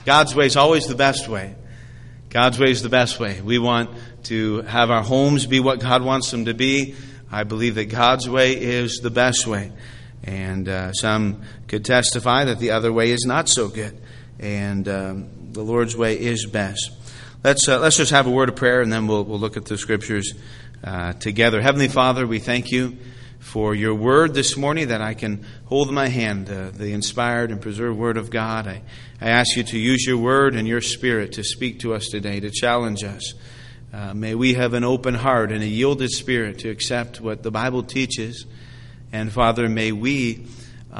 God's way is always the best way. God's way is the best way. We want to have our homes be what God wants them to be. I believe that God's way is the best way. And some could testify that the other way is not so good. And the Lord's way is best. Let's just have a word of prayer, and then we'll look at the Scriptures together. Heavenly Father, we thank you for your word this morning that I can hold in my hand, the inspired and preserved word of God. I ask you to use your word and your Spirit to speak to us today, to challenge us. May we have an open heart and a yielded spirit to accept what the Bible teaches. And Father, may we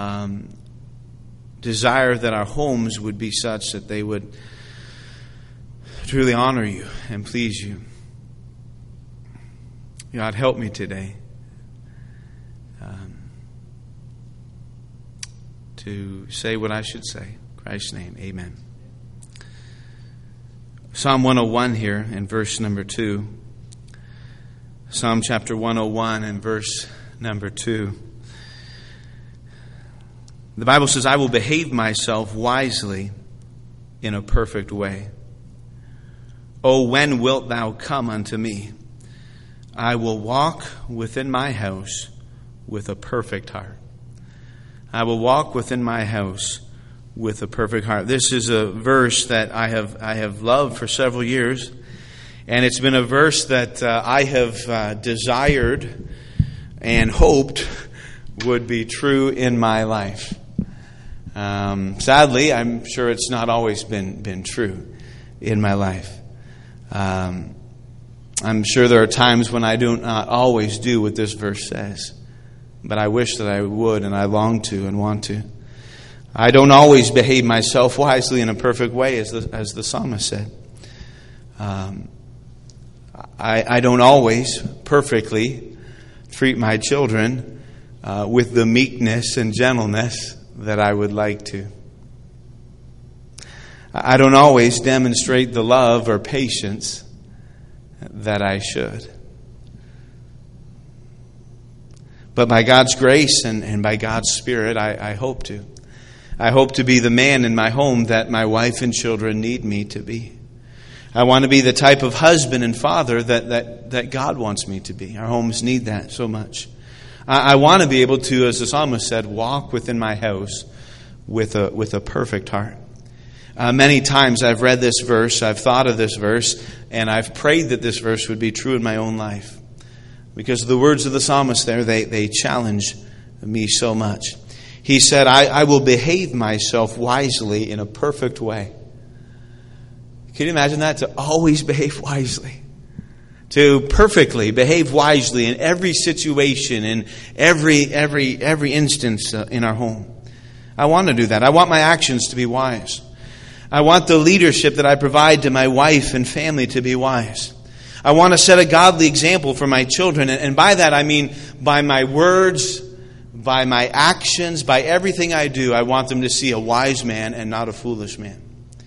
desire that our homes would be such that they would truly honor you and please you. God, help me today to say what I should say. In Christ's name, amen. Psalm 101 here in verse number 2. Psalm chapter 101 and verse number 2. The Bible says, I will behave myself wisely in a perfect way. O when wilt thou come unto me? I will walk within my house with a perfect heart. I will walk within my house with a perfect heart. This is a verse that I have loved for several years, and it's been a verse that I have desired and hoped would be true in my life. Sadly, I'm sure it's not always been true in my life. I'm sure there are times when I do not always do what this verse says, but I wish that I would, and I long to and want to. I don't always behave myself wisely in a perfect way, as the psalmist said. I don't always perfectly treat my children with the meekness and gentleness that I would like to. I don't always demonstrate the love or patience that I should. But by God's grace and by God's Spirit, I hope to. I hope to be the man in my home that my wife and children need me to be. I want to be the type of husband and father that God wants me to be. Our homes need that so much. I want to be able to, as the psalmist said, walk within my house with a perfect heart. Many times I've read this verse, I've thought of this verse, and I've prayed that this verse would be true in my own life. Because the words of the psalmist there, they challenge me so much. He said, I will behave myself wisely in a perfect way. Can you imagine that? To always behave wisely. To perfectly behave wisely in every situation, in every instance in our home. I want to do that. I want my actions to be wise. I want the leadership that I provide to my wife and family to be wise. I want to set a godly example for my children. And by that I mean by my words, by my actions, by everything I do. I want them to see a wise man and not a foolish man.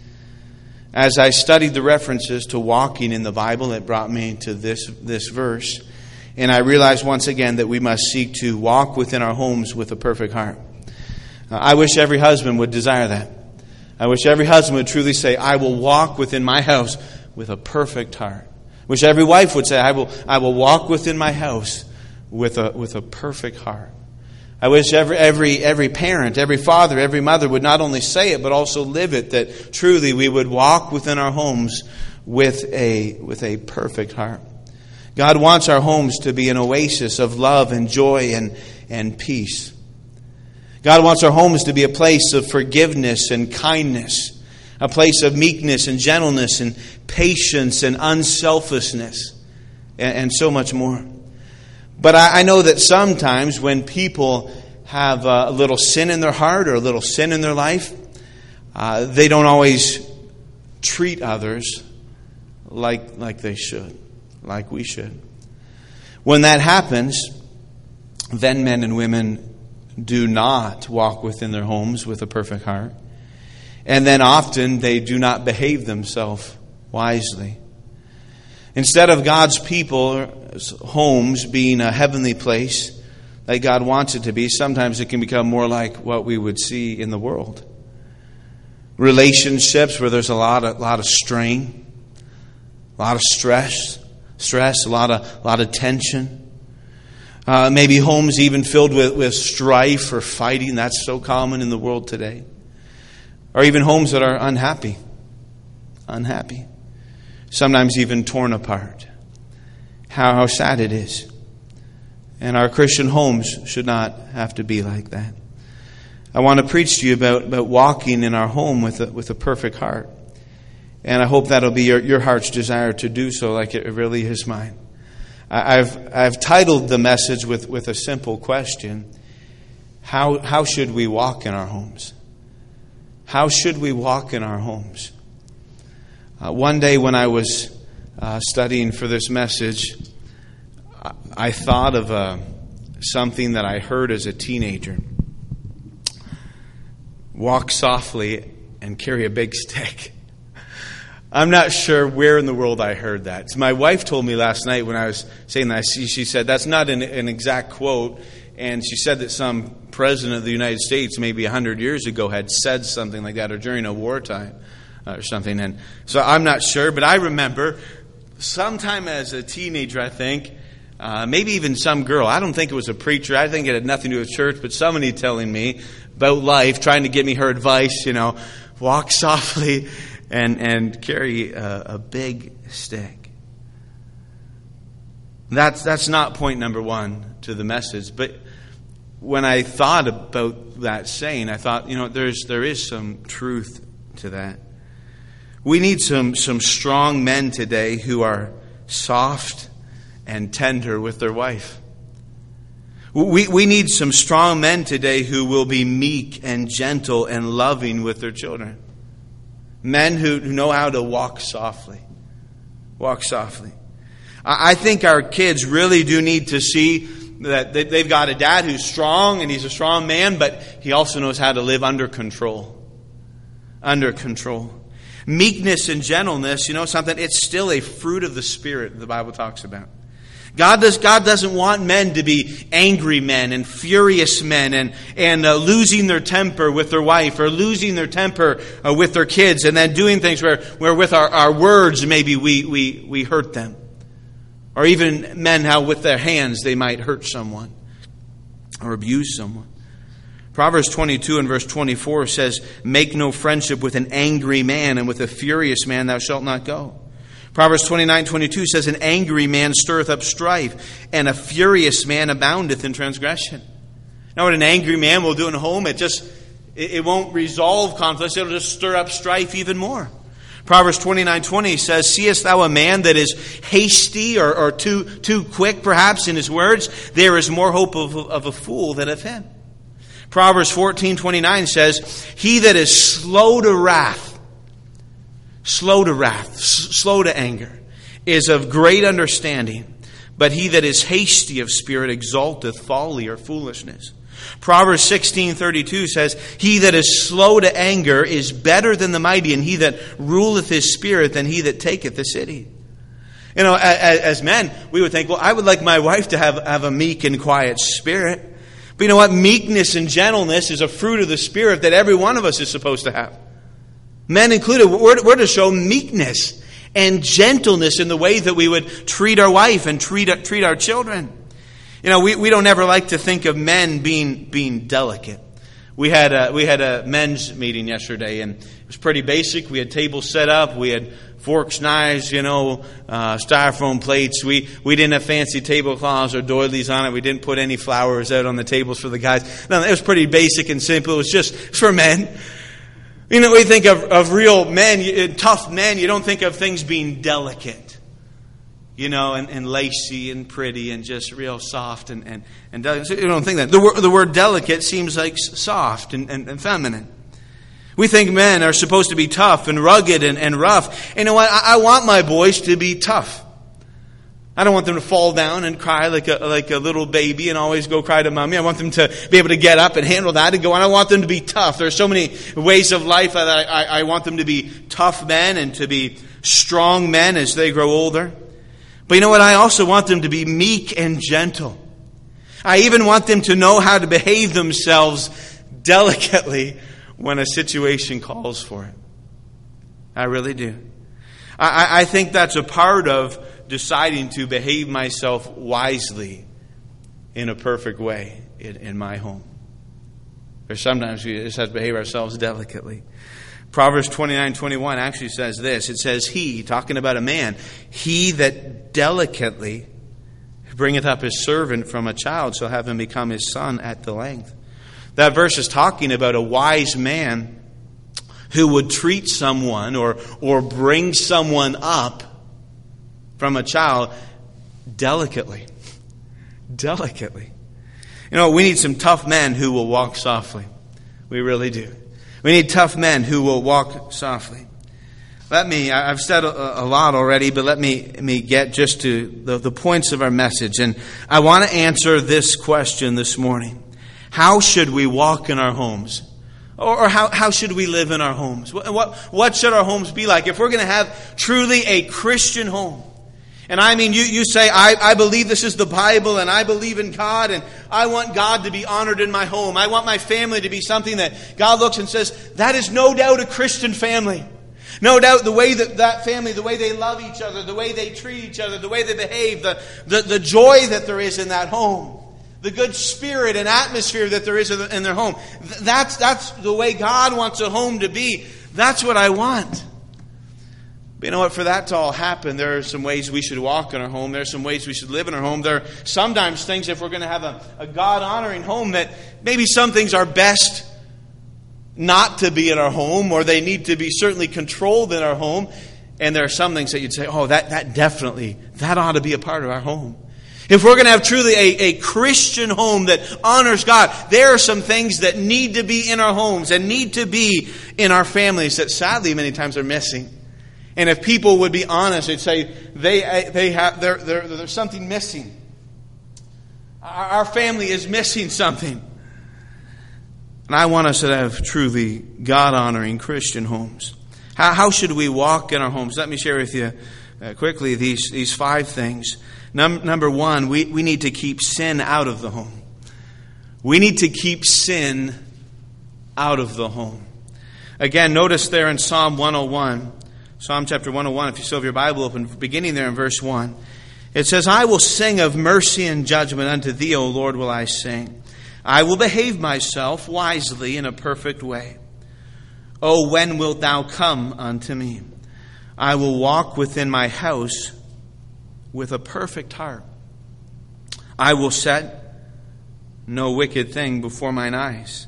As I studied the references to walking in the Bible, it brought me to this verse. And I realized once again that we must seek to walk within our homes with a perfect heart. I wish every husband would desire that. I wish every husband would truly say, I will walk within my house with a perfect heart. I wish every wife would say, I will walk within my house with a perfect heart. I wish every parent, every father, every mother would not only say it, but also live it, that truly we would walk within our homes with a perfect heart. God wants our homes to be an oasis of love and joy and peace. God wants our homes to be a place of forgiveness and kindness, a place of meekness and gentleness and patience and unselfishness, and so much more. But I know that sometimes when people have a little sin in their heart or a little sin in their life, they don't always treat others like they should, like we should. When that happens, then men and women do not walk within their homes with a perfect heart. And then often they do not behave themselves wisely. Instead of God's people's homes being a heavenly place like God wants it to be, sometimes it can become more like what we would see in the world. relationships where there's a lot of strain, a lot of stress, a lot of tension. Maybe homes even filled with strife or fighting. That's so common in the world today. Or even homes that are unhappy. Sometimes even torn apart. How sad it is. And our Christian homes should not have to be like that. I want to preach to you about walking in our home with a perfect heart. And I hope that'll be your heart's desire to do so, like it really is mine. I've titled the message with a simple question. How should we walk in our homes? How should we walk in our homes? One day when I was studying for this message, I thought of something that I heard as a teenager. Walk softly and carry a big stick. I'm not sure where in the world I heard that. So my wife told me last night when I was saying that, she said that's not an exact quote. And she said that some president of the United States maybe 100 years ago had said something like that, or during a wartime or something. And so I'm not sure, but I remember sometime as a teenager, I think, maybe even some girl. I don't think it was a preacher. I think it had nothing to do with church, but somebody telling me about life, trying to give me her advice, walk softly and carry a big stick. That's not point number one to the message. But when I thought about that saying, I thought, there is some truth to that. We need some strong men today who are soft and tender with their wife. We need some strong men today who will be meek and gentle and loving with their children. Men who know how to walk softly. Walk softly. I think our kids really do need to see that they've got a dad who's strong and he's a strong man, but he also knows how to live under control. Under control. Meekness and gentleness, something, it's still a fruit of the Spirit the Bible talks about. God doesn't want men to be angry men and furious men and losing their temper with their wife, or losing their temper with their kids, and then doing things where with our words maybe we hurt them. Or even men how with their hands they might hurt someone or abuse someone. Proverbs 22 and verse 24 says, "Make no friendship with an angry man, and with a furious man thou shalt not go." Proverbs 29:22 says, "An angry man stirreth up strife, and a furious man aboundeth in transgression." Now what an angry man will do in a home, it won't resolve conflicts, it'll just stir up strife even more. Proverbs 29:20 says, "Seest thou a man that is hasty or too quick perhaps in his words? There is more hope of a fool than of him." Proverbs 14:29 says, "He that is slow to anger, is of great understanding, but he that is hasty of spirit exalteth folly," or foolishness. Proverbs 16:32 says, "He that is slow to anger is better than the mighty, and he that ruleth his spirit than he that taketh the city." As men, we would think, well, I would like my wife to have a meek and quiet spirit. But you know what? Meekness and gentleness is a fruit of the Spirit that every one of us is supposed to have. Men included, we're to show meekness and gentleness in the way that we would treat our wife and treat our children. We don't ever like to think of men being delicate. We had a men's meeting yesterday, and it was pretty basic. We had tables set up. We had forks, knives, styrofoam plates. We didn't have fancy tablecloths or doilies on it. We didn't put any flowers out on the tables for the guys. No, it was pretty basic and simple. It was just for men. We think of real men, tough men. You don't think of things being delicate, and lacy and pretty and just real soft and delicate. So you don't think that. The word delicate seems like soft and feminine. We think men are supposed to be tough and rugged and rough. You know what? I want my boys to be tough. I don't want them to fall down and cry like a little baby and always go cry to mommy. I want them to be able to get up and handle that and go on. I want them to be tough. There are so many ways of life that I want them to be tough men and to be strong men as they grow older. But you know what? I also want them to be meek and gentle. I even want them to know how to behave themselves delicately when a situation calls for it. I really do. I think that's a part of deciding to behave myself wisely in a perfect way in my home. Or sometimes we just have to behave ourselves delicately. Proverbs 29:21 actually says this. It says, he, talking about a man, he that delicately bringeth up his servant from a child shall have him become his son at the length. That verse is talking about a wise man who would treat someone or bring someone up from a child delicately. Delicately. You know, we need some tough men who will walk softly. We really do. We need tough men who will walk softly. I've said a lot already, but let me get just to the points of our message. And I want to answer this question this morning. How should we walk in our homes? Or how should we live in our homes? What should our homes be like? If we're going to have truly a Christian home. And I mean, you say, I believe this is the Bible and I believe in God and I want God to be honored in my home. I want my family to be something that God looks and says, that is no doubt a Christian family. No doubt the way that family, the way they love each other, the way they treat each other, the way they behave, the joy that there is in that home. The good spirit and atmosphere that there is in their home. That's the way God wants a home to be. That's what I want. But you know what? For that to all happen, there are some ways we should walk in our home. There are some ways we should live in our home. There are sometimes things, if we're going to have a God-honoring home, that maybe some things are best not to be in our home, or they need to be certainly controlled in our home. And there are some things that you'd say, oh, that definitely, that ought to be a part of our home. If we're going to have truly a Christian home that honors God, there are some things that need to be in our homes and need to be in our families that sadly many times are missing. And if people would be honest, they'd say there's something missing. Our family is missing something. And I want us to have truly God-honoring Christian homes. How should we walk in our homes? Let me share with you quickly these 5 things. Number 1, we need to keep sin out of the home. We need to keep sin out of the home. Again, notice there in Psalm 101, Psalm chapter 101, if you still have your Bible open, beginning there in verse 1, it says, I will sing of mercy and judgment unto thee, O Lord, will I sing. I will behave myself wisely in a perfect way. O when wilt thou come unto me? I will walk within my house with a perfect heart. I will set no wicked thing before mine eyes.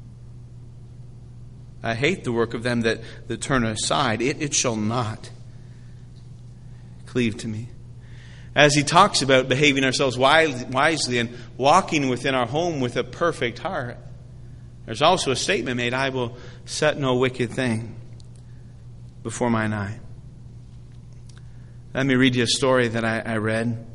I hate the work of them that turn aside. It shall not cleave to me. As he talks about behaving ourselves wisely and walking within our home with a perfect heart, there's also a statement made, I will set no wicked thing before mine eye. Let me read you a story that I read.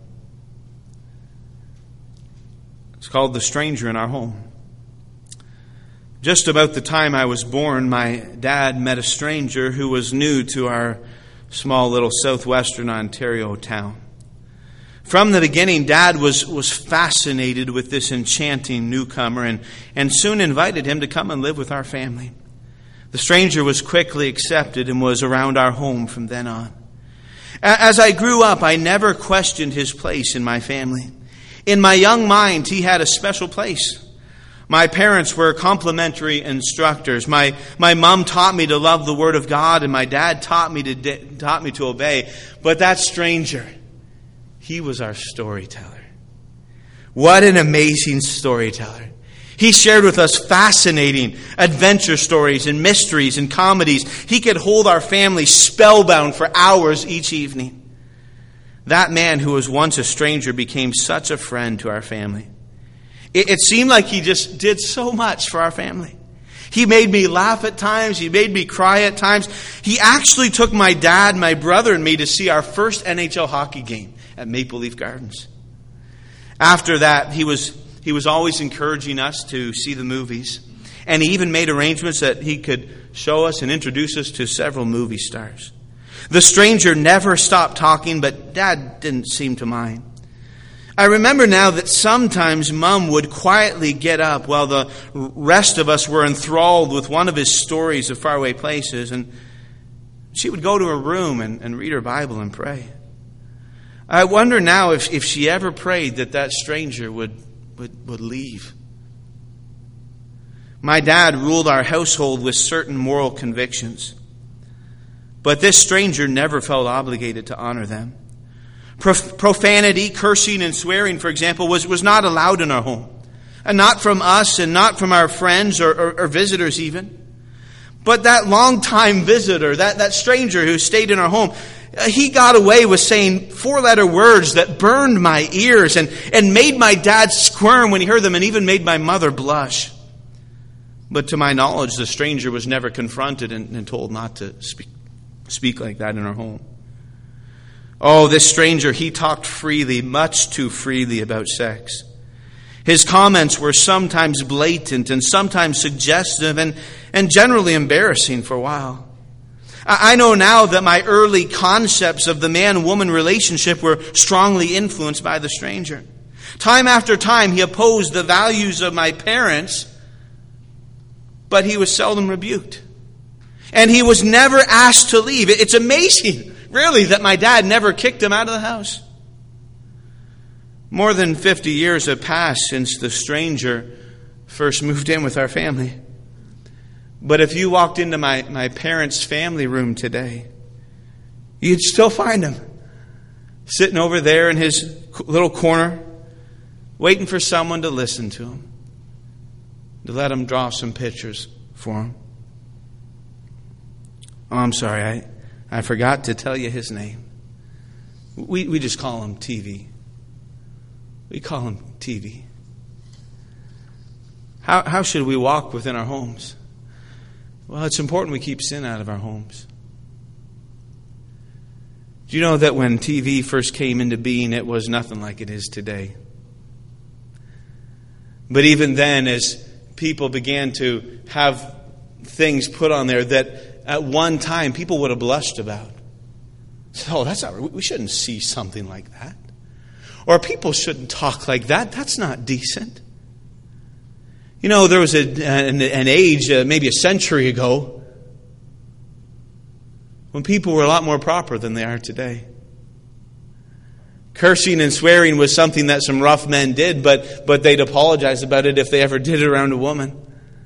It's called The Stranger in Our Home. Just about the time I was born, my dad met a stranger who was new to our small little southwestern Ontario town. From the beginning, Dad was fascinated with this enchanting newcomer and soon invited him to come and live with our family. The stranger was quickly accepted and was around our home from then on. As I grew up, I never questioned his place in my family. In my young mind, he had a special place. My parents were complimentary instructors. My mom taught me to love the Word of God, and my dad taught me to obey. But that stranger, he was our storyteller. What an amazing storyteller. He shared with us fascinating adventure stories and mysteries and comedies. He could hold our family spellbound for hours each evening. That man who was once a stranger became such a friend to our family. It seemed like he just did so much for our family. He made me laugh at times. He made me cry at times. He actually took my dad, my brother, and me to see our first NHL hockey game at Maple Leaf Gardens. After that, he was always encouraging us to see the movies. And he even made arrangements that he could show us and introduce us to several movie stars. The stranger never stopped talking, but Dad didn't seem to mind. I remember now that sometimes Mom would quietly get up while the rest of us were enthralled with one of his stories of faraway places, and she would go to her room and read her Bible and pray. I wonder now if she ever prayed that stranger would leave. My dad ruled our household with certain moral convictions, but this stranger never felt obligated to honor them. Profanity, cursing, and swearing, for example, was not allowed in our home. And not from us and not from our friends or visitors even. But that long-time visitor, that stranger who stayed in our home, he got away with saying 4-letter words that burned my ears and made my dad squirm when he heard them, and even made my mother blush. But to my knowledge, the stranger was never confronted and told not to speak like that in our home. Oh, this stranger, he talked freely, much too freely, about sex. His comments were sometimes blatant and sometimes suggestive and generally embarrassing for a while. I know now that my early concepts of the man-woman relationship were strongly influenced by the stranger. Time after time, he opposed the values of my parents, but he was seldom rebuked. And he was never asked to leave. It's amazing, really, that my dad never kicked him out of the house. More than 50 years have passed since the stranger first moved in with our family. But if you walked into my parents' family room today, you'd still find him sitting over there in his little corner, waiting for someone to listen to him, to let him draw some pictures for him. Oh, I'm sorry, I forgot to tell you his name. We just call him TV. We call him TV. How should we walk within our homes? Well, it's important we keep sin out of our homes. Do you know that when TV first came into being, it was nothing like it is today? But even then, as people began to have things put on there that at one time people would have blushed about. Oh, that's not right. We shouldn't see something like that. Or people shouldn't talk like that. That's not decent. You know, there was an age, maybe a century ago, when people were a lot more proper than they are today. Cursing and swearing was something that some rough men did, but they'd apologize about it if they ever did it around a woman.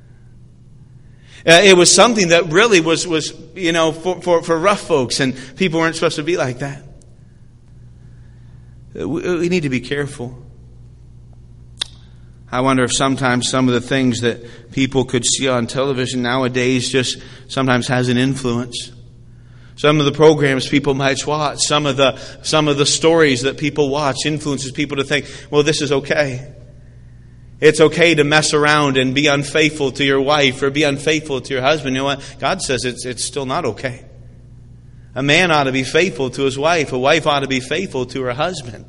It was something that really was for rough folks, and people weren't supposed to be like that. We need to be careful. I wonder if sometimes some of the things that people could see on television nowadays just sometimes has an influence. Some of the programs people might watch, some of the stories that people watch influences people to think, well, this is okay. It's okay to mess around and be unfaithful to your wife or be unfaithful to your husband. You know what? God says it's still not okay. A man ought to be faithful to his wife. A wife ought to be faithful to her husband.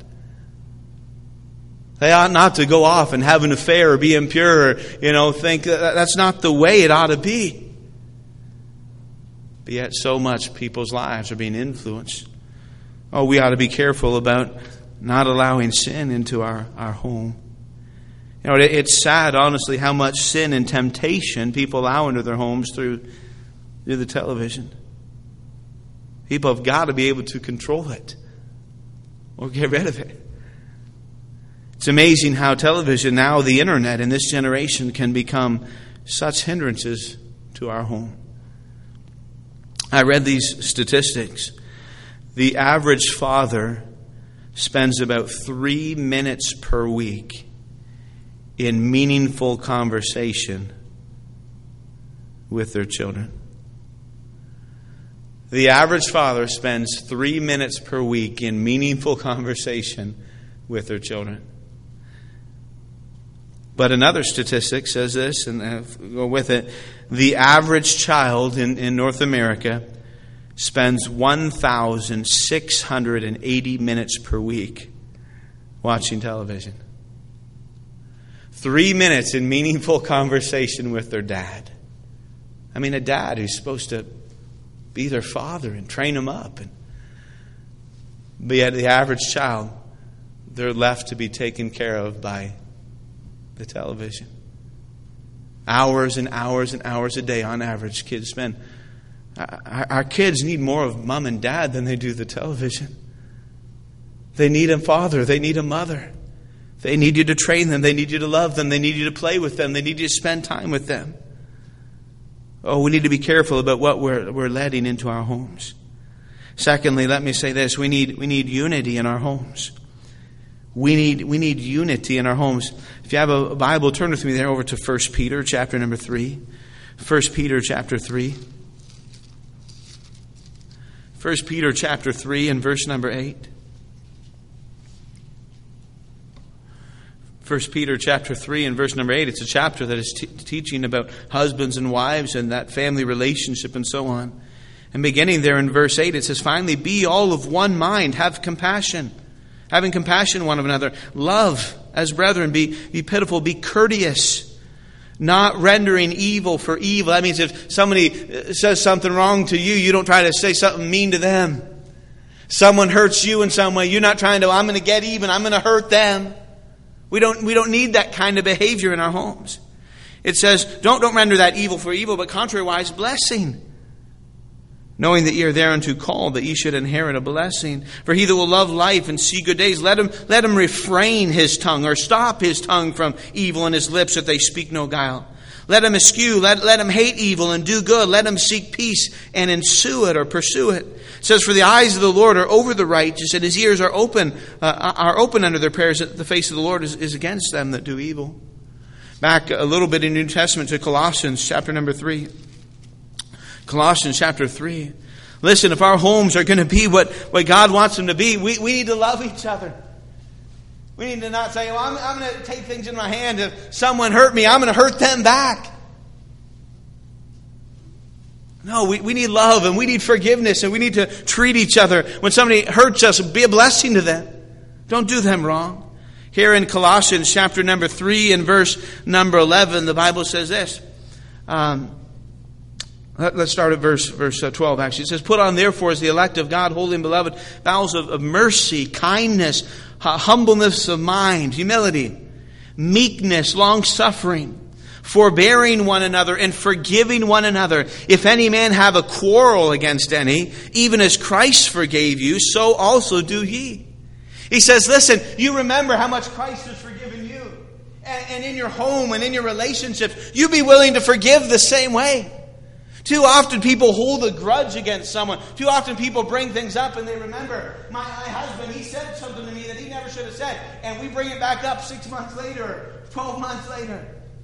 They ought not to go off and have an affair or be impure or, think that's not the way it ought to be. But yet so much people's lives are being influenced. Oh, we ought to be careful about not allowing sin into our home. It's sad, honestly, how much sin and temptation people allow into their homes through the television. People have got to be able to control it or get rid of it. It's amazing how television, now the internet in this generation, can become such hindrances to our home. I read these statistics. The average father spends about 3 minutes per week in meaningful conversation with their children. The average father spends 3 minutes per week in meaningful conversation with their children. But another statistic says this, and I'll go with it. The average child in North America spends 1,680 minutes per week watching television. 3 minutes in meaningful conversation with their dad. I mean, a dad who's supposed to be their father and train them up. But yet the average child, they're left to be taken care of by the television. Hours and hours and hours a day on average kids spend. Our kids need more of mom and dad than they do the television. They need a father. They need a mother. They need you to train them. They need you to love them. They need you to play with them. They need you to spend time with them. Oh, we need to be careful about what we're letting into our homes. Secondly, let me say this. We need unity in our homes. We need unity in our homes. If you have a Bible, turn with me there over to 1 Peter chapter number 3. 1 Peter chapter 3. 1 Peter chapter 3 and verse number 8. 1 Peter chapter 3 and verse number 8. It's a chapter that is teaching about husbands and wives and that family relationship and so on. And beginning there in verse 8, it says, finally, be all of one mind, have compassion. Having compassion one of another. Love as brethren. Be pitiful. Be courteous. Not rendering evil for evil. That means if somebody says something wrong to you, you don't try to say something mean to them. Someone hurts you in some way, you're not trying to, I'm going to get even, I'm going to hurt them. We don't need that kind of behavior in our homes. It says, don't render that evil for evil, but contrariwise blessing. Knowing that ye are thereunto called, that ye should inherit a blessing. For he that will love life and see good days, let him refrain his tongue, or stop his tongue from evil, and his lips that they speak no guile. Let him eschew, let him hate evil and do good. Let him seek peace and ensue it, or pursue it. It says, for the eyes of the Lord are over the righteous, and his ears are open unto their prayers. The face of the Lord is against them that do evil. Back a little bit in the New Testament to Colossians chapter number 3. Colossians chapter 3. Listen, if our homes are going to be what God wants them to be, we need to love each other. We need to not say, well, I'm going to take things in my hand. If someone hurt me, I'm going to hurt them back. No, we need love and we need forgiveness, and we need to treat each other. When somebody hurts us, be a blessing to them. Don't do them wrong. Here in Colossians chapter number 3 and verse number 11, the Bible says this. Let's start at verse 12, actually. It says, put on therefore as the elect of God, holy and beloved, bowels of mercy, kindness, humbleness of mind, humility, meekness, long-suffering, forbearing one another, and forgiving one another. If any man have a quarrel against any, even as Christ forgave you, so also do ye. He says, listen, you remember how much Christ has forgiven you. And in your home and in your relationships, you be willing to forgive the same way. Too often people hold a grudge against someone. Too often people bring things up and they remember, my husband, he said something to me that he never should have said. And we bring it back up 6 months later, 12 months later.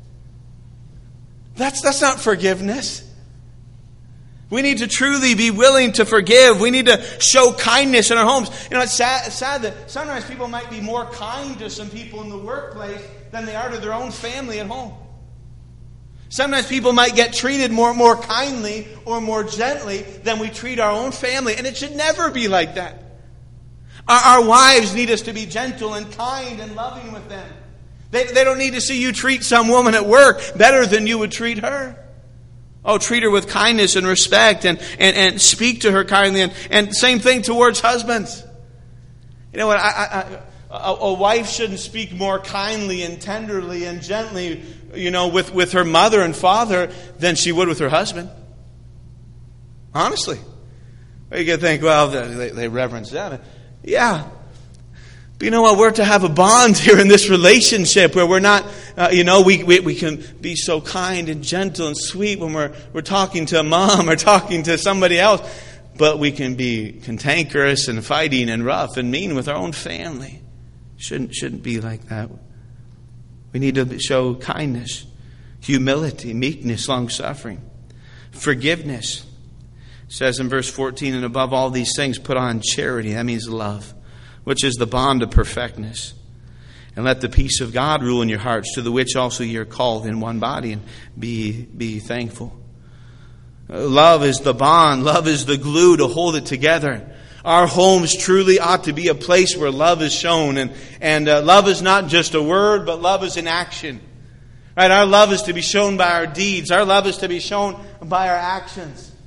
That's not forgiveness. We need to truly be willing to forgive. We need to show kindness in our homes. You know, it's sad that sometimes people might be more kind to some people in the workplace than they are to their own family at home. Sometimes people might get treated more kindly or more gently than we treat our own family. And it should never be like that. Our wives need us to be gentle and kind and loving with them. They don't need to see you treat some woman at work better than you would treat her. Oh, treat her with kindness and respect and speak to her kindly. And same thing towards husbands. You know what? A wife shouldn't speak more kindly and tenderly and gently, you know, with her mother and father than she would with her husband. Honestly. You could think, well, they reverence them. Yeah. But you know what? We're to have a bond here in this relationship where we're not, we can be so kind and gentle and sweet when we're talking to a mom or talking to somebody else. But we can be cantankerous and fighting and rough and mean with our own family. Shouldn't be like that. We need to show kindness, humility, meekness, long-suffering, forgiveness. It says in verse 14, and above all these things put on charity. That means love, which is the bond of perfectness. And let the peace of God rule in your hearts, to the which also ye are called in one body, and be thankful. Love is the bond. Love is the glue to hold it together. Our homes truly ought to be a place where love is shown. And love is not just a word, but love is an action. Right? Our love is to be shown by our deeds. Our love is to be shown by our actions.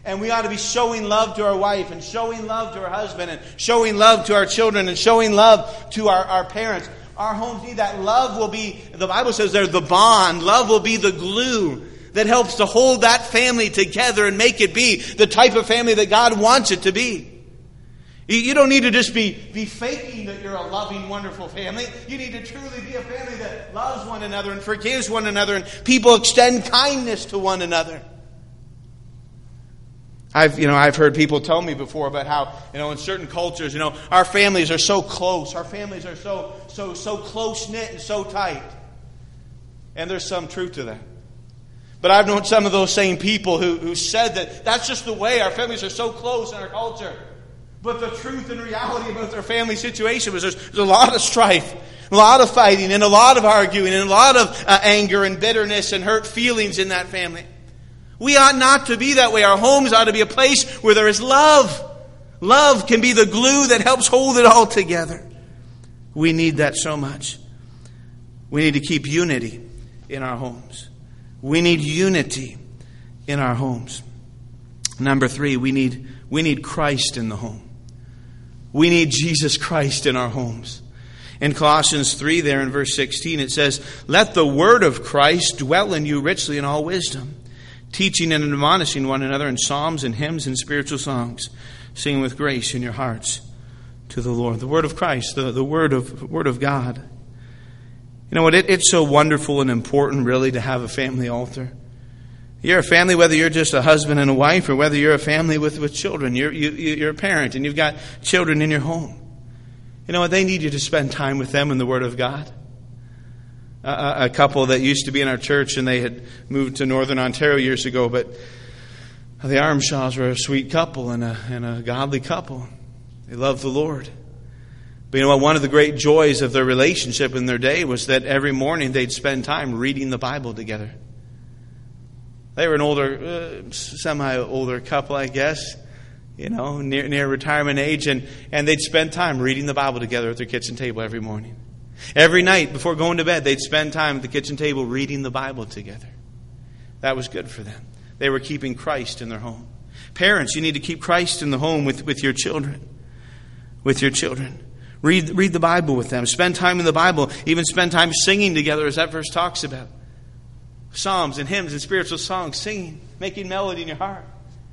And we ought to be showing love to our wife and showing love to our husband and showing love to our children and showing love to our parents. Our homes need that. Love will be, the Bible says there, the bond. Love will be the glue that helps to hold that family together and make it be the type of family that God wants it to be. You don't need to just be faking that you're a loving, wonderful family. You need to truly be a family that loves one another and forgives one another and people extend kindness to one another. I've heard people tell me before about how, in certain cultures, our families are so close. Our families are so close-knit and so tight. And there's some truth to that. But I've known some of those same people who said that that's just the way our families are so close in our culture. But the truth and reality about their family situation was there's a lot of strife, a lot of fighting, and a lot of arguing, and a lot of anger and bitterness and hurt feelings in that family. We ought not to be that way. Our homes ought to be a place where there is love. Love can be the glue that helps hold it all together. We need that so much. We need to keep unity in our homes. We need unity in our homes. Number 3, we need Christ in the home. We need Jesus Christ in our homes. In Colossians 3 there in verse 16 it says, "Let the word of Christ dwell in you richly in all wisdom, teaching and admonishing one another in psalms and hymns and spiritual songs, singing with grace in your hearts to the Lord." The word of Christ, the word of God. You know what? It's so wonderful and important, really, to have a family altar. You're a family, whether you're just a husband and a wife, or whether you're a family with children. You're a parent, and you've got children in your home. You know what? They need you to spend time with them in the Word of God. A couple that used to be in our church, and they had moved to Northern Ontario years ago, but the Armshaws were a sweet couple and a godly couple. They loved the Lord. But you know what? One of the great joys of their relationship in their day was that every morning they'd spend time reading the Bible together. They were an older, semi-older couple, I guess, near retirement age, and they'd spend time reading the Bible together at their kitchen table every morning. Every night before going to bed, they'd spend time at the kitchen table reading the Bible together. That was good for them. They were keeping Christ in their home. Parents, you need to keep Christ in the home with your children. With your children. Read the Bible with them. Spend time in the Bible. Even spend time singing together, as that verse talks about. Psalms and hymns and spiritual songs, singing, making melody in your heart.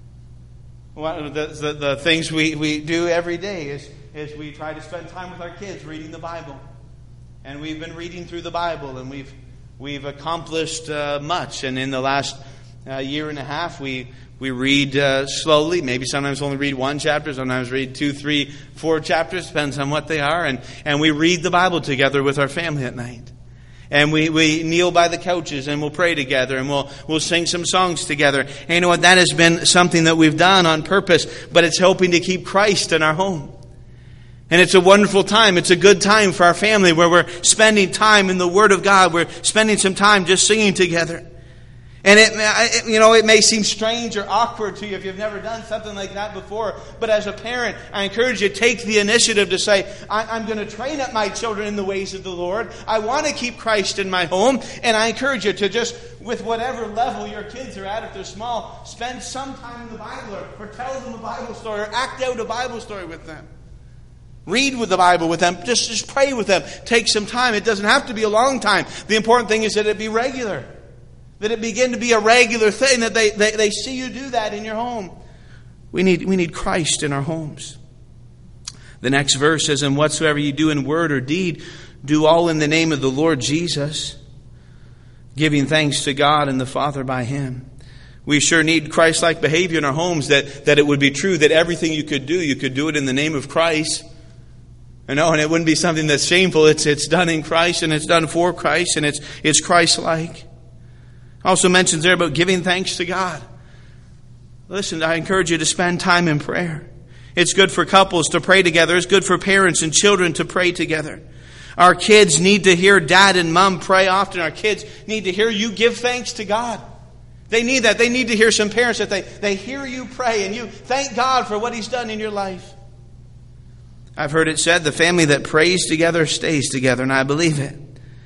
One of the things we do every day is we try to spend time with our kids reading the Bible. And we've been reading through the Bible, and we've accomplished much. And in the last year and a half, we read slowly. Maybe sometimes only read 1 chapter, sometimes read 2, 3, 4 chapters, depends on what they are. And we read the Bible together with our family at night. And we kneel by the couches and we'll pray together and we'll sing some songs together. And you know what? That has been something that we've done on purpose, but it's helping to keep Christ in our home. And it's a wonderful time. It's a good time for our family where we're spending time in the Word of God. We're spending some time just singing together. And it may seem strange or awkward to you if you've never done something like that before. But as a parent, I encourage you to take the initiative to say, I'm going to train up my children in the ways of the Lord. I want to keep Christ in my home. And I encourage you to just, with whatever level your kids are at, if they're small, spend some time in the Bible or tell them a Bible story or act out a Bible story with them. Read with the Bible with them. Just pray with them. Take some time. It doesn't have to be a long time. The important thing is that it be regular. That it begin to be a regular thing, that they see you do that in your home. We need Christ in our homes. The next verse says, "And whatsoever you do in word or deed, do all in the name of the Lord Jesus, giving thanks to God and the Father by Him." We sure need Christ-like behavior in our homes, that it would be true that everything you could do it in the name of Christ. And it wouldn't be something that's shameful. It's done in Christ, and it's done for Christ, and it's Christ-like. Also mentions there about giving thanks to God. Listen, I encourage you to spend time in prayer. It's good for couples to pray together. It's good for parents and children to pray together. Our kids need to hear dad and mom pray often. Our kids need to hear you give thanks to God. They need that. They need to hear some parents that they hear you pray and you thank God for what He's done in your life. I've heard it said, the family that prays together stays together, and I believe it.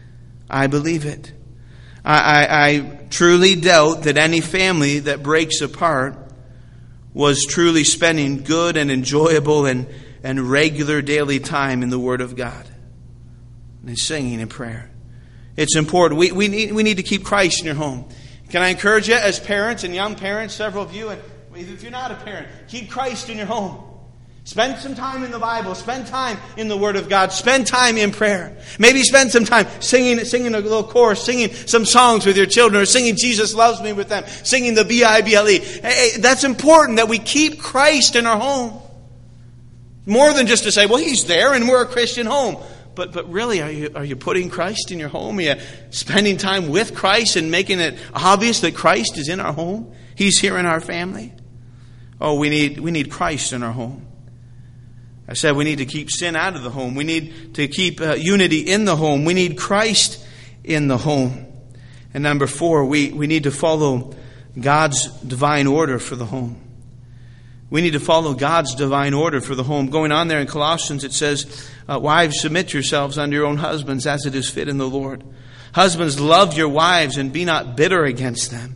I believe it. I truly doubt that any family that breaks apart was truly spending good and enjoyable and regular daily time in the Word of God and singing and prayer. It's important. We need to keep Christ in your home. Can I encourage you as parents and young parents, several of you, and if you're not a parent, keep Christ in your home. Spend some time in the Bible. Spend time in the Word of God. Spend time in prayer. Maybe spend some time singing a little chorus, singing some songs with your children, or singing Jesus Loves Me with them, singing the B-I-B-L-E. Hey, that's important that we keep Christ in our home. More than just to say, well, He's there and we're a Christian home. But really, are you putting Christ in your home? Are you spending time with Christ and making it obvious that Christ is in our home? He's here in our family. Oh, we need Christ in our home. I said we need to keep sin out of the home. We need to keep unity in the home. We need Christ in the home. And number 4, we need to follow God's divine order for the home. We need to follow God's divine order for the home. Going on there in Colossians, it says, wives, submit yourselves unto your own husbands as it is fit in the Lord. Husbands, love your wives and be not bitter against them.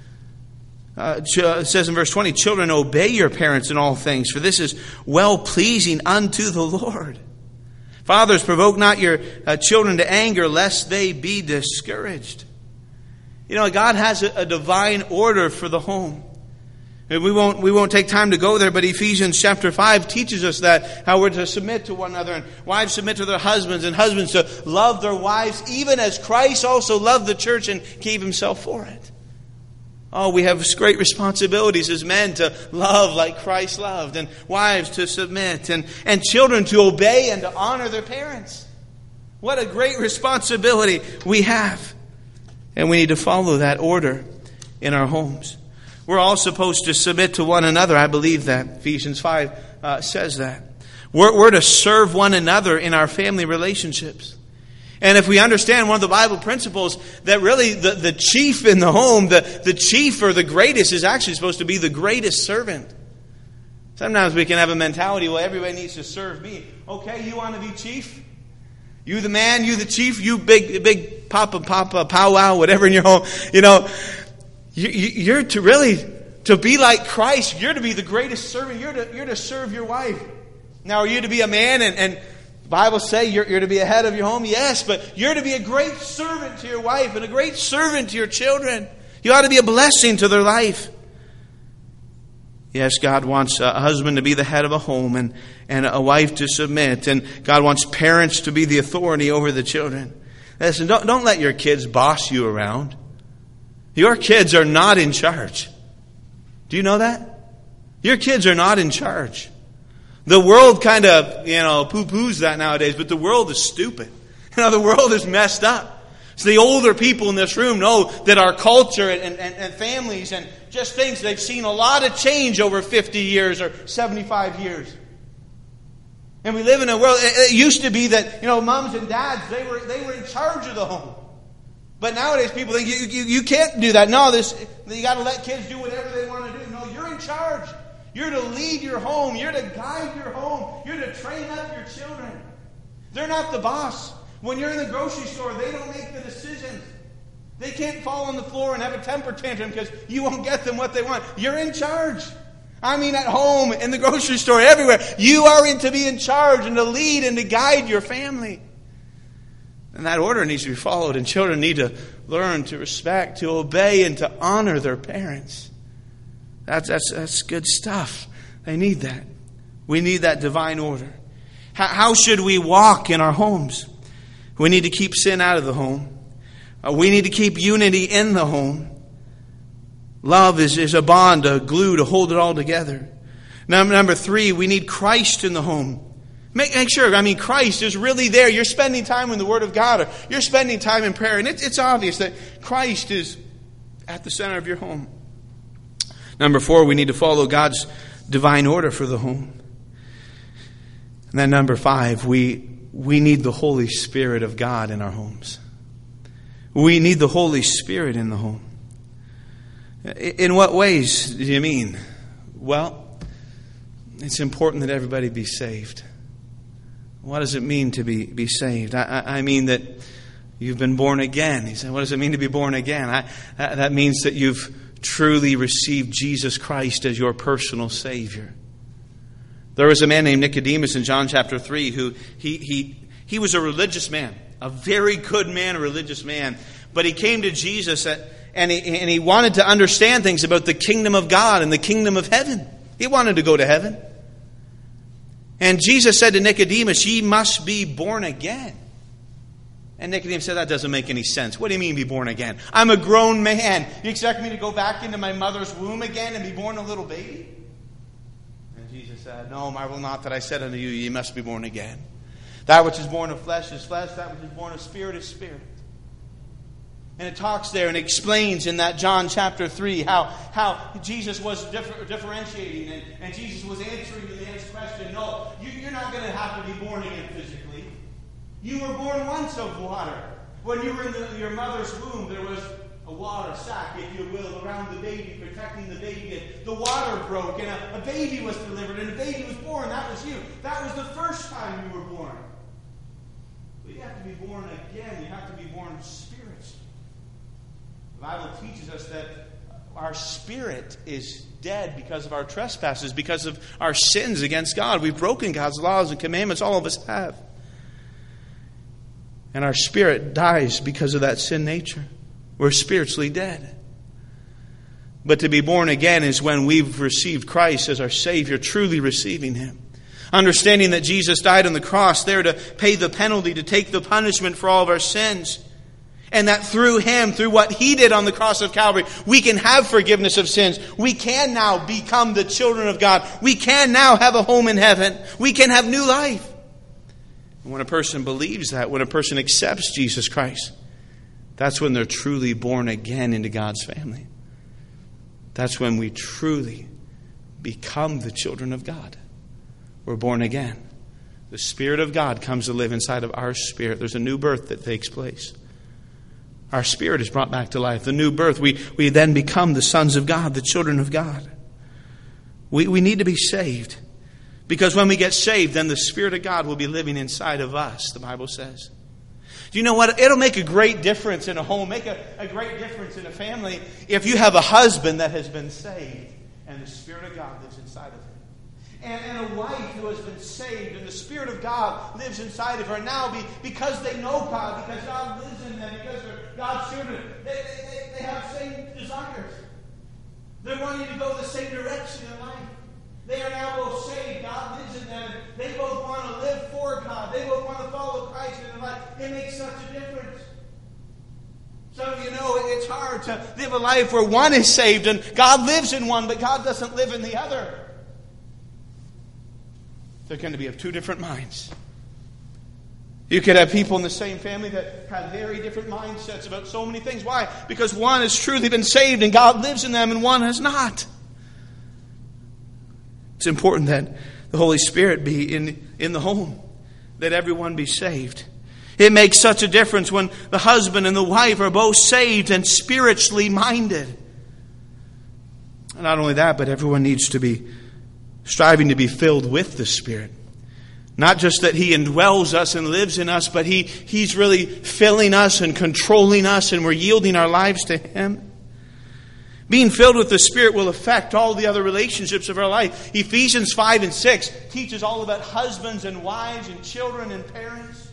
It says in verse 20, children, obey your parents in all things, for this is well-pleasing unto the Lord. Fathers, provoke not your children to anger, lest they be discouraged. You know, God has a divine order for the home. We won't take time to go there, but Ephesians chapter 5 teaches us that, how we're to submit to one another, and wives submit to their husbands, and husbands to love their wives, even as Christ also loved the church and gave Himself for it. Oh, we have great responsibilities as men to love like Christ loved, and wives to submit, and children to obey and to honor their parents. What a great responsibility we have. And we need to follow that order in our homes. We're all supposed to submit to one another. I believe that. Ephesians 5 says that. We're to serve one another in our family relationships. And if we understand one of the Bible principles, that really the chief in the home, the chief or the greatest, is actually supposed to be the greatest servant. Sometimes we can have a mentality, well, everybody needs to serve me. Okay, you want to be chief? You the man, you the chief, you big papa, powwow, whatever in your home. You know, you're to really, to be like Christ, you're to be the greatest servant. You're to serve your wife. Now, are you to be a man and the Bible say you're to be a head of your home? Yes, but you're to be a great servant to your wife and a great servant to your children. You ought to be a blessing to their life. Yes, God wants a husband to be the head of a home and a wife to submit. And God wants parents to be the authority over the children. Listen, don't let your kids boss you around. Your kids are not in charge. Do you know that? Your kids are not in charge. The world kind of, poo-poos that nowadays, but the world is stupid. The world is messed up. So the older people in this room know that our culture and families and just things, they've seen a lot of change over 50 years or 75 years. And we live in a world, it used to be that, moms and dads, they were in charge of the home. But nowadays people think you can't do that. No, you got to let kids do whatever they want to do. No, you're in charge. You're to lead your home. You're to guide your home. You're to train up your children. They're not the boss. When you're in the grocery store, they don't make the decisions. They can't fall on the floor and have a temper tantrum because you won't get them what they want. You're in charge. I mean, at home, in the grocery store, everywhere. You are to be in charge and to lead and to guide your family. And that order needs to be followed. And children need to learn to respect, to obey, and to honor their parents. That's good stuff. They need that. We need that divine order. How should we walk in our homes? We need to keep sin out of the home. We need to keep unity in the home. Love is a bond, a glue to hold it all together. Number 3, we need Christ in the home. Make sure, Christ is really there. You're spending time in the Word of God, or you're spending time in prayer, and it's obvious that Christ is at the center of your home. Number 4, we need to follow God's divine order for the home. And then number 5, we need the Holy Spirit of God in our homes. We need the Holy Spirit in the home. In what ways do you mean? Well, it's important that everybody be saved. What does it mean to be saved? I mean that you've been born again. He said, what does it mean to be born again? That means that you've truly received Jesus Christ as your personal Savior. There was a man named Nicodemus in John chapter 3 who he was a religious man, a very good man, a religious man. But he came to Jesus and he wanted to understand things about the kingdom of God and the kingdom of heaven. He wanted to go to heaven. And Jesus said to Nicodemus, "Ye must be born again." And Nicodemus said, "That doesn't make any sense. What do you mean be born again? I'm a grown man. You expect me to go back into my mother's womb again and be born a little baby?" And Jesus said, "No, marvel not that I said unto you, ye must be born again. That which is born of flesh is flesh, that which is born of spirit is spirit." And it talks there and explains in that John chapter 3 how Jesus was differentiating and Jesus was answering the man's question. No, you're not going to have to be born again physically. You were born once of water. When you were in your mother's womb, there was a water sack, if you will, around the baby, protecting the baby. And the water broke and a baby was delivered and a baby was born. That was you. That was the first time you were born. But you have to be born again. You have to be born spiritually. The Bible teaches us that our spirit is dead because of our trespasses, because of our sins against God. We've broken God's laws and commandments. All of us have. And our spirit dies because of that sin nature. We're spiritually dead. But to be born again is when we've received Christ as our Savior, truly receiving Him. Understanding that Jesus died on the cross there to pay the penalty, to take the punishment for all of our sins. And that through Him, through what He did on the cross of Calvary, we can have forgiveness of sins. We can now become the children of God. We can now have a home in heaven. We can have new life. And when a person believes that, when a person accepts Jesus Christ, that's when they're truly born again into God's family. That's when we truly become the children of God. We're born again. The Spirit of God comes to live inside of our spirit. There's a new birth that takes place. Our spirit is brought back to life. The new birth. We then become the sons of God, the children of God. We need to be saved. Because when we get saved, then the Spirit of God will be living inside of us, the Bible says. Do you know what? It'll make a great difference in a home, make a great difference in a family if you have a husband that has been saved and the Spirit of God lives inside of him. And a wife who has been saved and the Spirit of God lives inside of her. Now, because they know God, because God lives in them, because they're God's children, they have the same desires. They're wanting to go the same direction in life. They are now both saved. God lives in them. They both want to live for God. They both want to follow Christ in their life. It makes such a difference. Some of you know it's hard to live a life where one is saved and God lives in one, but God doesn't live in the other. They're going to be of two different minds. You could have people in the same family that have very different mindsets about so many things. Why? Because one has truly been saved and God lives in them and one has not. It's important that the Holy Spirit be in the home, that everyone be saved. It makes such a difference when the husband and the wife are both saved and spiritually minded. And not only that, but everyone needs to be striving to be filled with the Spirit. Not just that He indwells us and lives in us, but He's really filling us and controlling us and we're yielding our lives to Him. Being filled with the Spirit will affect all the other relationships of our life. Ephesians 5 and 6 teaches all about husbands and wives and children and parents.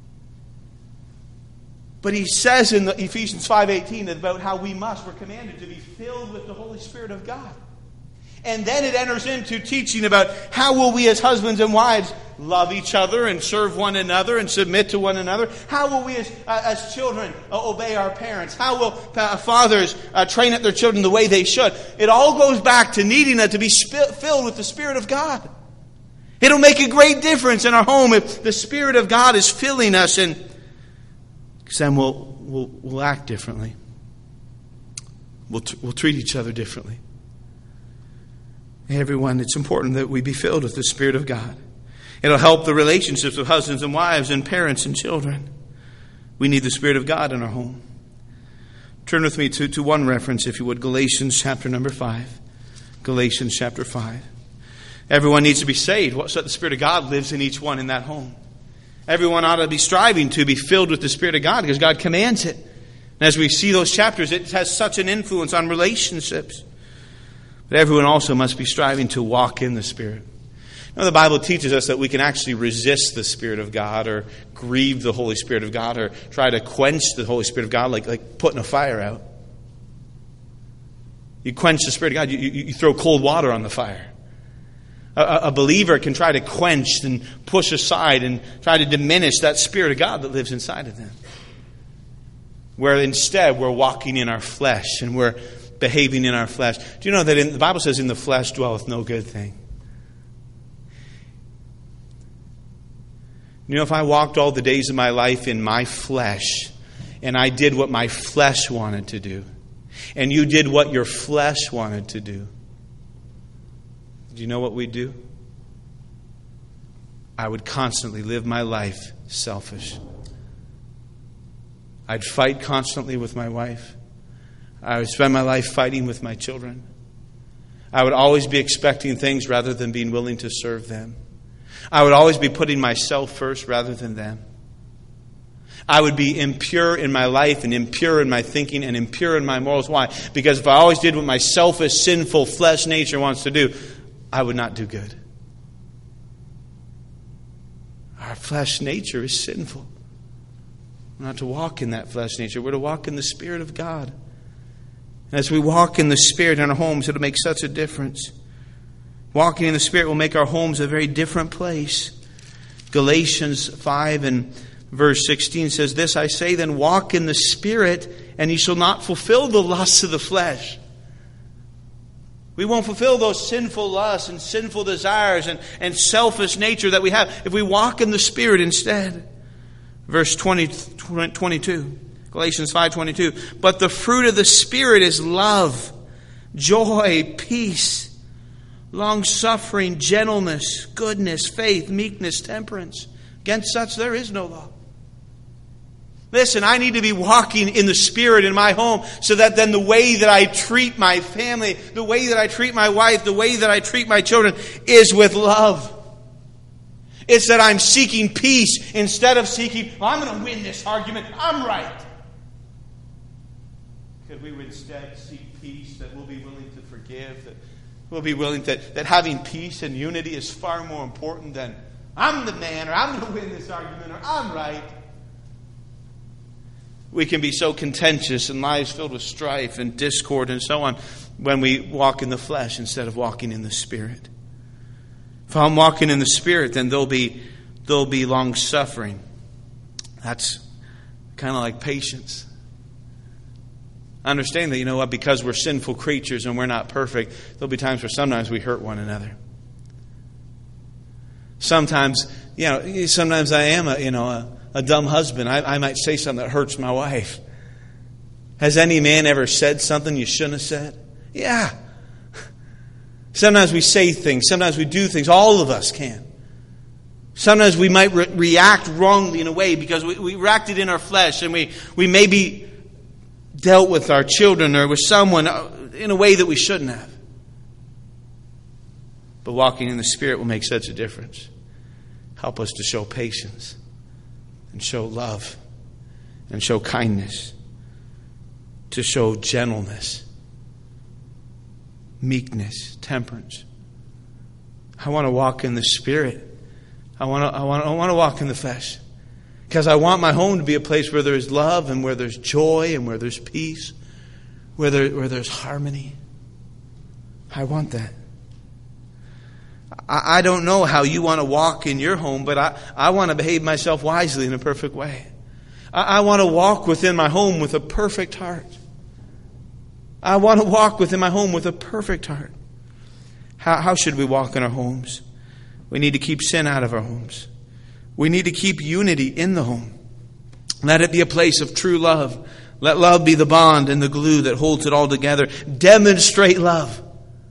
But he says in Ephesians 5:18 about how we're commanded to be filled with the Holy Spirit of God. And then it enters into teaching about how will we as husbands and wives love each other and serve one another and submit to one another. How will we as children obey our parents? How will fathers train up their children the way they should? It all goes back to needing to be filled with the Spirit of God. It'll make a great difference in our home if the Spirit of God is filling us, and then we'll act differently. We'll treat each other differently. Everyone, it's important that we be filled with the Spirit of God. It'll help the relationships of husbands and wives and parents and children. We need the Spirit of God in our home. Turn with me to one reference, if you would, Galatians chapter number 5. Galatians chapter 5. Everyone needs to be saved so that the Spirit of God lives in each one in that home. Everyone ought to be striving to be filled with the Spirit of God because God commands it. And as we see those chapters, it has such an influence on relationships. But everyone also must be striving to walk in the Spirit. Now, the Bible teaches us that we can actually resist the Spirit of God or grieve the Holy Spirit of God or try to quench the Holy Spirit of God like putting a fire out. You quench the Spirit of God, you throw cold water on the fire. A believer can try to quench and push aside and try to diminish that Spirit of God that lives inside of them. Where instead we're walking in our flesh and we're behaving in our flesh. Do you know that the Bible says, in the flesh dwelleth no good thing? You know, if I walked all the days of my life in my flesh and I did what my flesh wanted to do, and you did what your flesh wanted to do, do you know what we'd do? I would constantly live my life selfish. I'd fight constantly with my wife. I would spend my life fighting with my children. I would always be expecting things rather than being willing to serve them. I would always be putting myself first rather than them. I would be impure in my life and impure in my thinking and impure in my morals. Why? Because if I always did what my selfish, sinful flesh nature wants to do, I would not do good. Our flesh nature is sinful. We're not to walk in that flesh nature. We're to walk in the Spirit of God. And as we walk in the Spirit in our homes, it'll make such a difference. Walking in the Spirit will make our homes a very different place. Galatians 5 and verse 16 says, "This I say then, walk in the Spirit, and ye shall not fulfill the lusts of the flesh." We won't fulfill those sinful lusts and sinful desires and selfish nature that we have if we walk in the Spirit instead. Verse 22, Galatians 5:22. "But the fruit of the Spirit is love, joy, peace, long-suffering, gentleness, goodness, faith, meekness, temperance. Against such there is no law." Listen, I need to be walking in the Spirit in my home so that then the way that I treat my family, the way that I treat my wife, the way that I treat my children is with love. It's that I'm seeking peace instead of seeking, well, I'm going to win this argument, I'm right. Could we instead seek peace, that we'll be willing to forgive, that we'll be willing that having peace and unity is far more important than I'm the man, or I'm going to win this argument, or I'm right. We can be so contentious and lives filled with strife and discord and so on when we walk in the flesh instead of walking in the Spirit. If I'm walking in the Spirit, then there'll be long suffering. That's kind of like patience. Understand that, you know what, because we're sinful creatures and we're not perfect, there'll be times where sometimes we hurt one another. Sometimes I am a dumb husband. I might say something that hurts my wife. Has any man ever said something you shouldn't have said? Yeah. Sometimes we say things. Sometimes we do things. All of us can. Sometimes we might react wrongly in a way because we reacted in our flesh, and we maybe dealt with our children or with someone in a way that we shouldn't have. But walking in the Spirit will make such a difference. Help us to show patience and show love and show kindness, to show gentleness, meekness, temperance. I want to walk in the Spirit. I want to walk in the flesh, because I want my home to be a place where there's love and where there's joy and where there's peace, where there's harmony. I want that. I don't know how you want to walk in your home, but I want to behave myself wisely in a perfect way. I want to walk within my home with a perfect heart. I want to walk within my home with a perfect heart. How should we walk in our homes? We need to keep sin out of our homes. We need to keep unity in the home. Let it be a place of true love. Let love be the bond and the glue that holds it all together. Demonstrate love.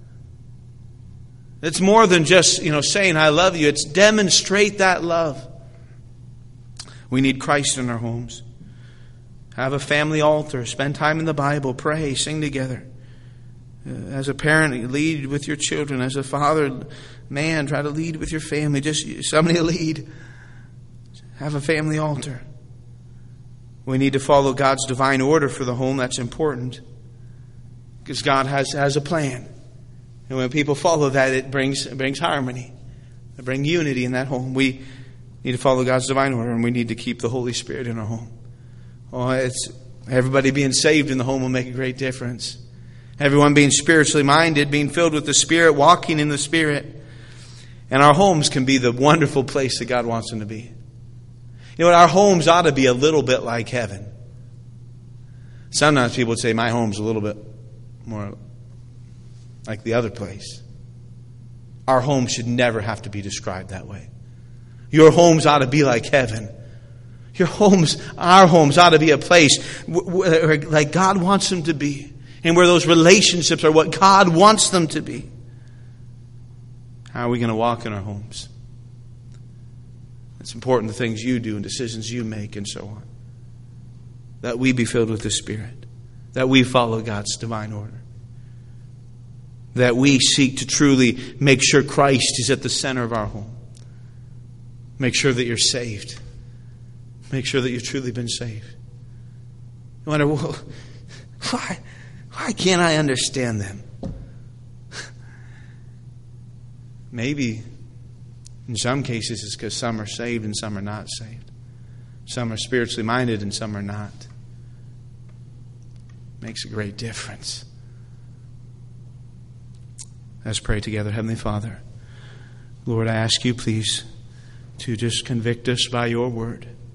It's more than just, saying I love you. It's demonstrate that love. We need Christ in our homes. Have a family altar. Spend time in the Bible. Pray. Sing together. As a parent, lead with your children. As a father, man, try to lead with your family. Just somebody to lead. Have a family altar. We need to follow God's divine order for the home. That's important. Because God has a plan. And when people follow that, it brings harmony. It brings unity in that home. We need to follow God's divine order, and we need to keep the Holy Spirit in our home. It's everybody being saved in the home will make a great difference. Everyone being spiritually minded, being filled with the Spirit, walking in the Spirit. And our homes can be the wonderful place that God wants them to be. You know what? Our homes ought to be a little bit like heaven. Sometimes people would say, my home's a little bit more like the other place. Our home should never have to be described that way. Your homes ought to be like heaven. Our homes ought to be a place like God wants them to be. And where those relationships are what God wants them to be. How are we going to walk in our homes? It's important, the things you do and decisions you make and so on. That we be filled with the Spirit. That we follow God's divine order. That we seek to truly make sure Christ is at the center of our home. Make sure that you're saved. Make sure that you've truly been saved. You wonder, well, why can't I understand them? Maybe in some cases it's because some are saved and some are not saved. Some are spiritually minded and some are not. Makes a great difference. Let's pray together. Heavenly Father, Lord, I ask you please to just convict us by your word.